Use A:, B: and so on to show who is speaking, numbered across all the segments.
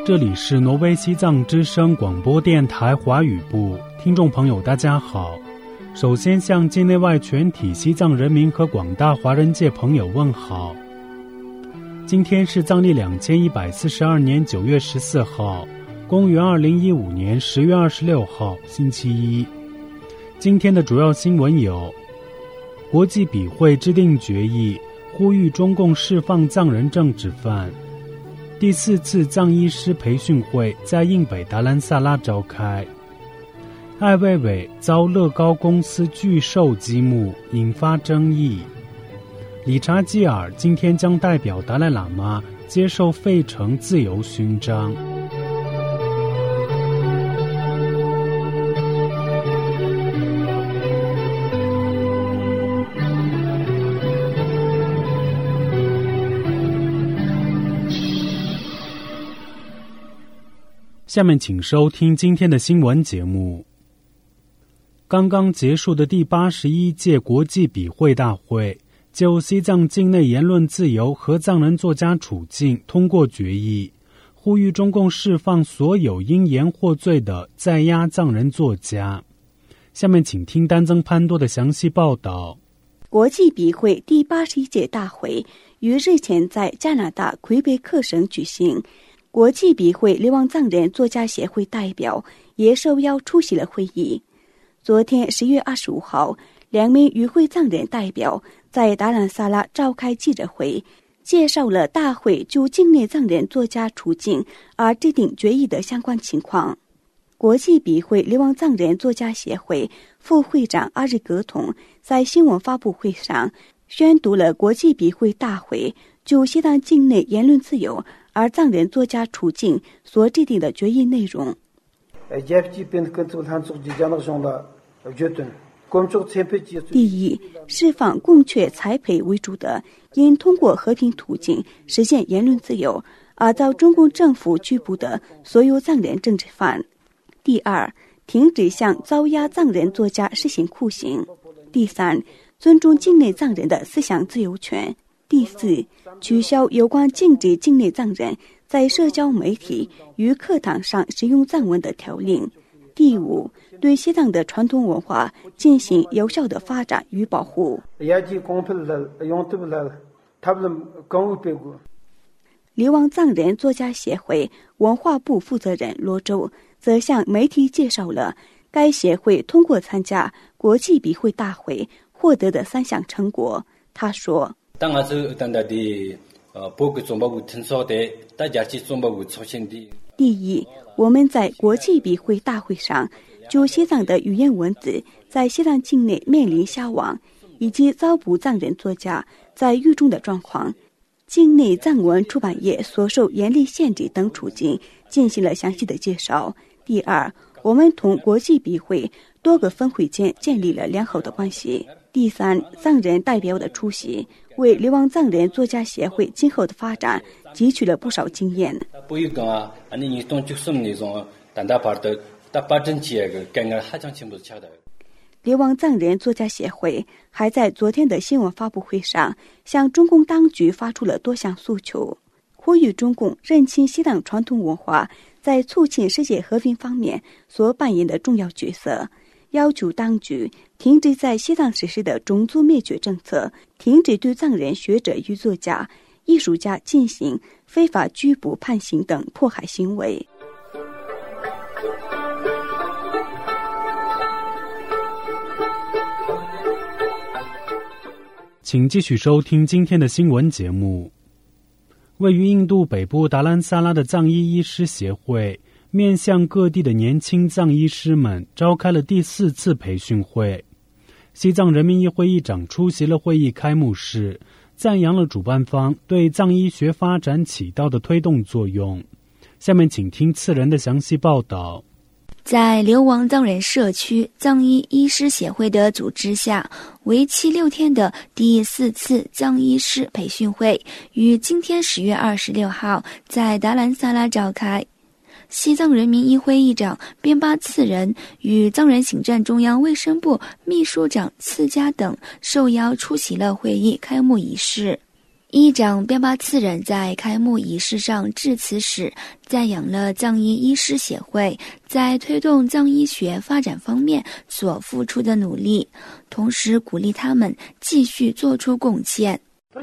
A: 这里是挪威西藏之声广播电台华语部，听众朋友大家好。首先向境内外全体西藏人民和广大华人界朋友问好。今天是藏历2142年9月14号，公元2015年10月26号，星期一。今天的主要新闻有：国际笔会制定决议，呼吁中共释放藏人政治犯；第4次藏医师培训会在印北达兰萨拉召开；艾未未遭乐高公司拒售积木，引发争议；理查基尔今天将代表达赖喇嘛接受费城自由勋章。下面请收听今天的新闻节目。刚刚结束的第81届国际笔会大会就西藏境内言论自由和藏人作家处境通过决议，呼吁中共释放所有因言获罪的在押藏人作家。下面请听丹增潘多的详细报道。
B: 国际笔会第81届大会于日前在加拿大魁北克省举行，国际笔会流亡藏人作家协会代表也受邀出席了会议。昨天10月25号，2名与会藏人代表在达兰萨拉召开记者会，介绍了大会就境内藏人作家处境而制定决议的相关情况。国际笔会流亡藏人作家协会副会长阿日格统在新闻发布会上宣读了国际笔会大会就西藏境内言论自由而藏人作家处境所制定的决议内容。第一，释放公确财培为主的因通过和平途径实现言论自由而遭中共政府拘捕的所有藏人政治犯。第二，停止向遭押藏人作家实行酷刑。第三，尊重境内藏人的思想自由权。第四，取消有关禁止境内藏人在社交媒体与课堂上使用藏文的条令。第五，对西藏的传统文化进行有效的发展与保护。流亡藏人作家协会文化部负责人罗周则向媒体介绍了该协会通过参加国际笔会大会获得的3项成果。他说，第一，我们在国际笔会大会上就西藏的语言文字在西藏境内面临消亡以及遭捕藏人作家在狱中的状况，境内藏文出版业所受严厉限制等处境进行了详细的介绍。第二，我们同国际笔会多个分会间建立了良好的关系。第三，藏人代表的出席为流亡藏人作家协会今后的发展汲取了不少经验。流亡藏人作家协会还在昨天的新闻发布会上向中共当局发出了多项诉求，呼吁中共认清西藏传统文化在促进世界和平方面所扮演的重要角色，要求当局停止在西藏实施的种族灭绝政策，停止对藏人学者与作家、艺术家进行非法拘捕、判刑等迫害行为。
A: 请继续收听今天的新闻节目。位于印度北部达兰萨拉的藏医医师协会面向各地的年轻藏医师们召开了第4次培训会。西藏人民议会议长出席了会议开幕式，赞扬了主办方对藏医学发展起到的推动作用。下面请听次人的详细报道。
C: 在流亡藏人社区藏医医师协会的组织下，为期6天的第4次藏医师培训会于今天10月26号在达兰萨拉召开。西藏人民议会议长边巴次仁与藏人行政中央卫生部秘书长次佳等受邀出席了会议开幕仪式。 议长边巴次仁在开幕仪式上致辞时，赞扬了藏医医师协会在推动藏医学发展方面所付出的努力，同时鼓励他们继续做出贡献。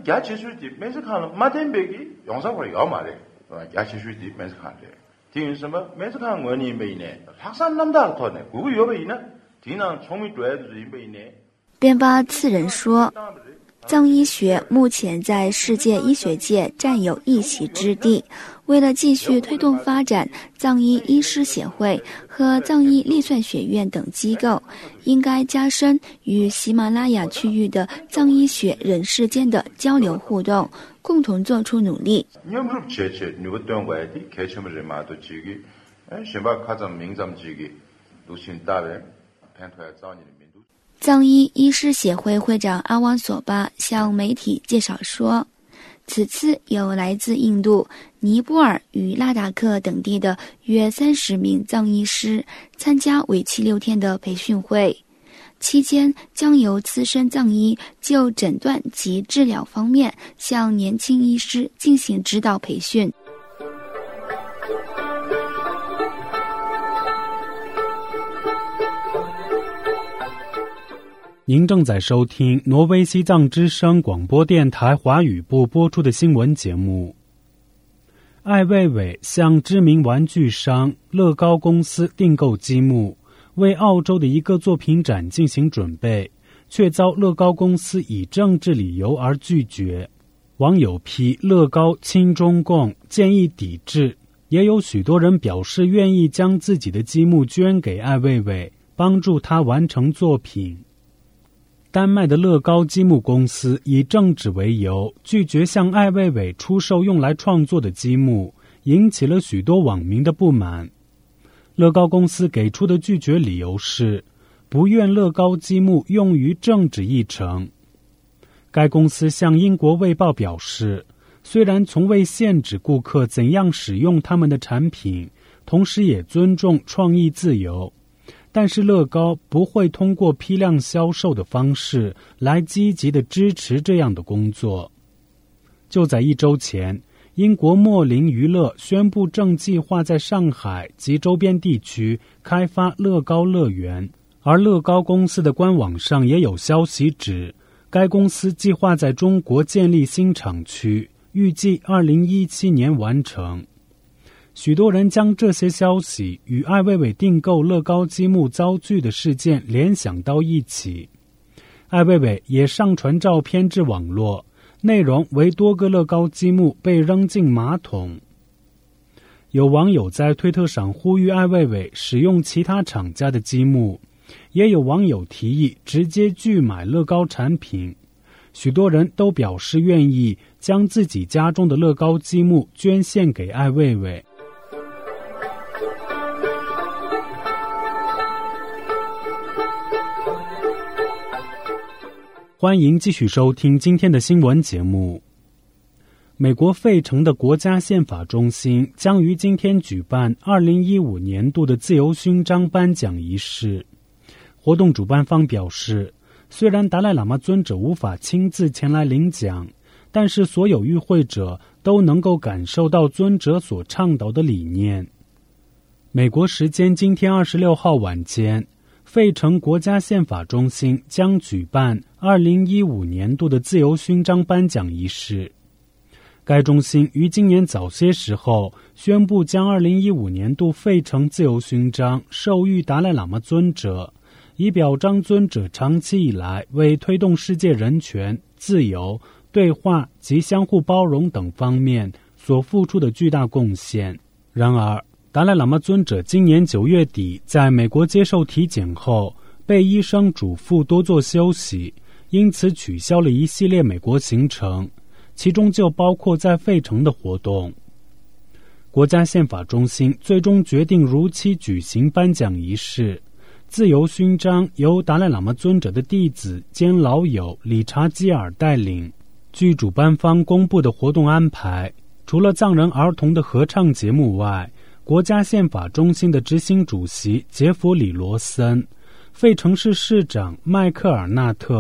C: 边巴次仁说，藏医学目前在世界医学界占有一席之地，为了继续推动发展，藏医医师协会和藏医历算学院等机构应该加深与喜马拉雅区域的藏医学人士间的交流互动，共同做出努力。藏医医师协会会长阿旺索巴向媒体介绍说，此次有来自印度、尼泊尔与拉达克等地的约30名藏医师参加为期6天的培训会，期间将由资深藏医就诊断及治疗方面向年轻医师进行指导培训。
A: 您正在收听挪威西藏之声广播电台华语部播出的新闻节目。艾未未向知名玩具商乐高公司订购积木，为澳洲的一个作品展进行准备，却遭乐高公司以政治理由而拒绝。网友批乐高亲中共，建议抵制，也有许多人表示愿意将自己的积木捐给艾未未，帮助他完成作品。丹麦的乐高积木公司以政治为由，拒绝向艾未未出售用来创作的积木，引起了许多网民的不满。乐高公司给出的拒绝理由是，不愿乐高积木用于政治议程。该公司向英国卫报表示，虽然从未限制顾客怎样使用他们的产品，同时也尊重创意自由，但是乐高不会通过批量销售的方式来积极地支持这样的工作。就在1周前，英国莫林娱乐宣布正计划在上海及周边地区开发乐高乐园，而乐高公司的官网上也有消息指，该公司计划在中国建立新厂区，预计2017年完成。许多人将这些消息与艾未未订购乐高积木遭拒的事件联想到一起。艾未未也上传照片至网络，内容为多个乐高积木被扔进马桶。有网友在推特上呼吁艾未未使用其他厂家的积木，也有网友提议直接拒买乐高产品。许多人都表示愿意将自己家中的乐高积木捐献给艾未未。欢迎继续收听今天的新闻节目。美国费城的国家宪法中心将于今天举办2015年度的自由勋章颁奖仪式。活动主办方表示，虽然达赖喇嘛尊者无法亲自前来领奖，但是所有与会者都能够感受到尊者所倡导的理念。美国时间今天26号晚间，费城国家宪法中心将举办2015年度的自由勋章颁奖仪式。该中心于今年早些时候宣布将2015年度费城自由勋章授予达赖喇嘛尊者，以表彰尊者长期以来为推动世界人权、自由、对话及相互包容等方面所付出的巨大贡献。然而，达赖喇嘛尊者今年9月底在美国接受体检后，被医生嘱咐多做休息，因此取消了一系列美国行程，其中就包括在费城的活动。国家宪法中心最终决定如期举行颁奖仪式。自由勋章由达赖喇嘛尊者的弟子兼老友理查基尔带领。据主办方公布的活动安排，除了藏人儿童的合唱节目外，国家宪法中心的执行主席杰弗里·罗森、费城市市长迈克尔·纳特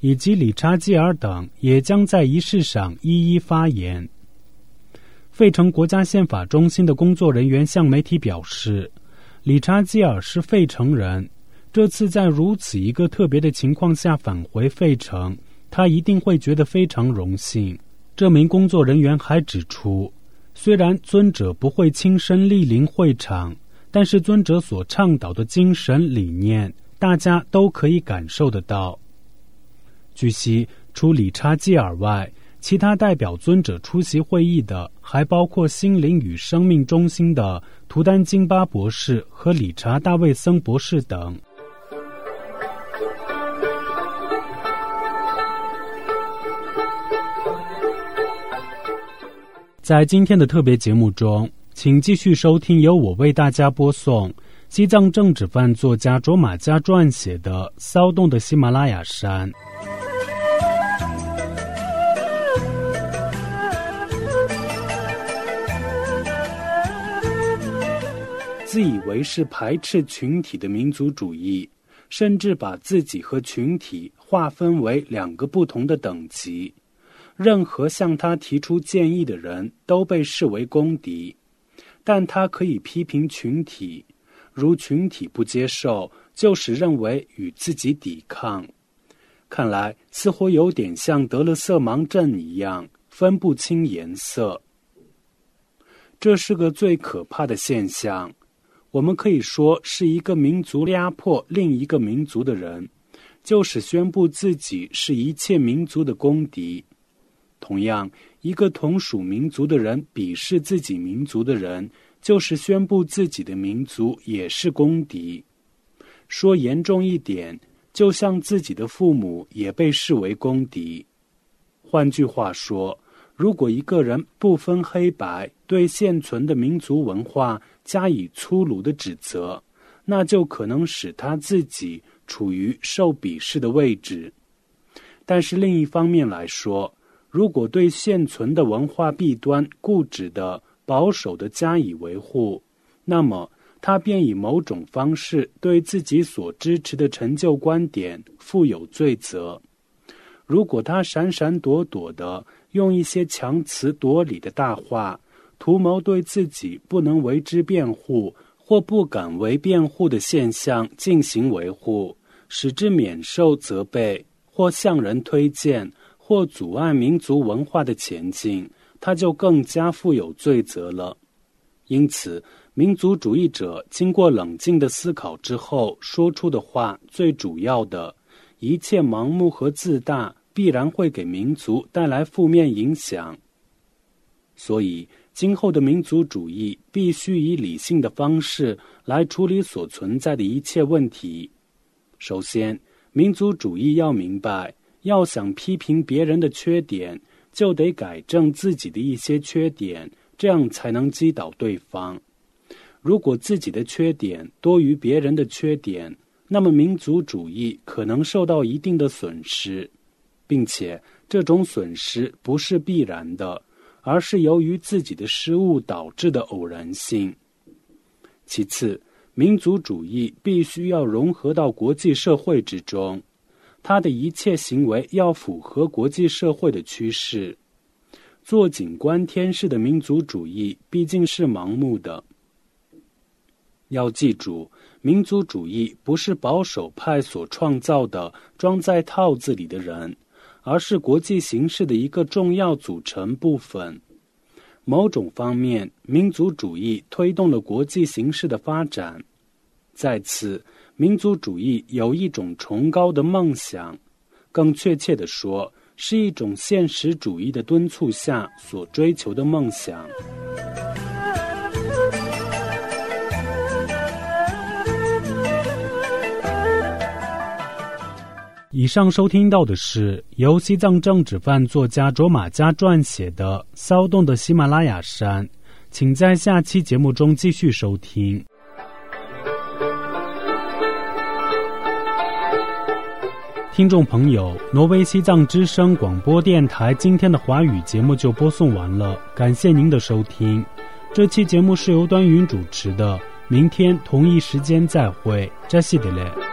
A: 以及理查基尔等也将在仪式上一一发言。费城国家宪法中心的工作人员向媒体表示，理查基尔是费城人，这次在如此一个特别的情况下返回费城，他一定会觉得非常荣幸。这名工作人员还指出，虽然尊者不会亲身莅临会场，但是尊者所倡导的精神理念大家都可以感受得到。据悉，除理查基尔外，其他代表尊者出席会议的还包括心灵与生命中心的图丹金巴博士和理查大卫森博士等。在今天的特别节目中，请继续收听由我为大家播送西藏政治犯作家卓玛加撰写的《骚动的喜马拉雅山》。自以为是排斥群体的民族主义，甚至把自己和群体划分为两个不同的等级。任何向他提出建议的人都被视为公敌，但他可以批评群体，如群体不接受，就是认为与自己抵抗。看来似乎有点像得了色盲症一样，分不清颜色。这是个最可怕的现象。我们可以说是一个民族压迫另一个民族的人，就是宣布自己是一切民族的公敌。同样，一个同属民族的人鄙视自己民族的人，就是宣布自己的民族也是公敌。说严重一点，就像自己的父母也被视为公敌。换句话说，如果一个人不分黑白，对现存的民族文化加以粗鲁的指责，那就可能使他自己处于受鄙视的位置。但是另一方面来说，如果对现存的文化弊端固执的、保守的加以维护，那么他便以某种方式对自己所支持的陈旧观点负有罪责。如果他闪闪躲躲的用一些强词夺理的大话，图谋对自己不能为之辩护或不敢为辩护的现象进行维护，使之免受责备，或向人推荐，或阻碍民族文化的前进，他就更加负有罪责了。因此，民族主义者经过冷静的思考之后说出的话，最主要的，一切盲目和自大必然会给民族带来负面影响。所以，今后的民族主义必须以理性的方式来处理所存在的一切问题。首先，民族主义要明白，要想批评别人的缺点，就得改正自己的一些缺点，这样才能击倒对方。如果自己的缺点多于别人的缺点，那么民族主义可能受到一定的损失，并且这种损失不是必然的，而是由于自己的失误导致的偶然性。其次，民族主义必须要融合到国际社会之中，它的一切行为要符合国际社会的趋势。坐井观天式的民族主义毕竟是盲目的。要记住，民族主义不是保守派所创造的装在套子里的人，而是国际形势的一个重要组成部分。某种方面，民族主义推动了国际形势的发展。再次，民族主义有一种崇高的梦想，更确切地说，是一种现实主义的敦促下所追求的梦想。以上收听到的是由西藏政治犯作家卓玛加撰写的《骚动的喜马拉雅山》，请在下期节目中继续收听。听众朋友，挪威西藏之声广播电台今天的华语节目就播送完了，感谢您的收听。这期节目是由端云主持的，明天同一时间再会，扎西德勒。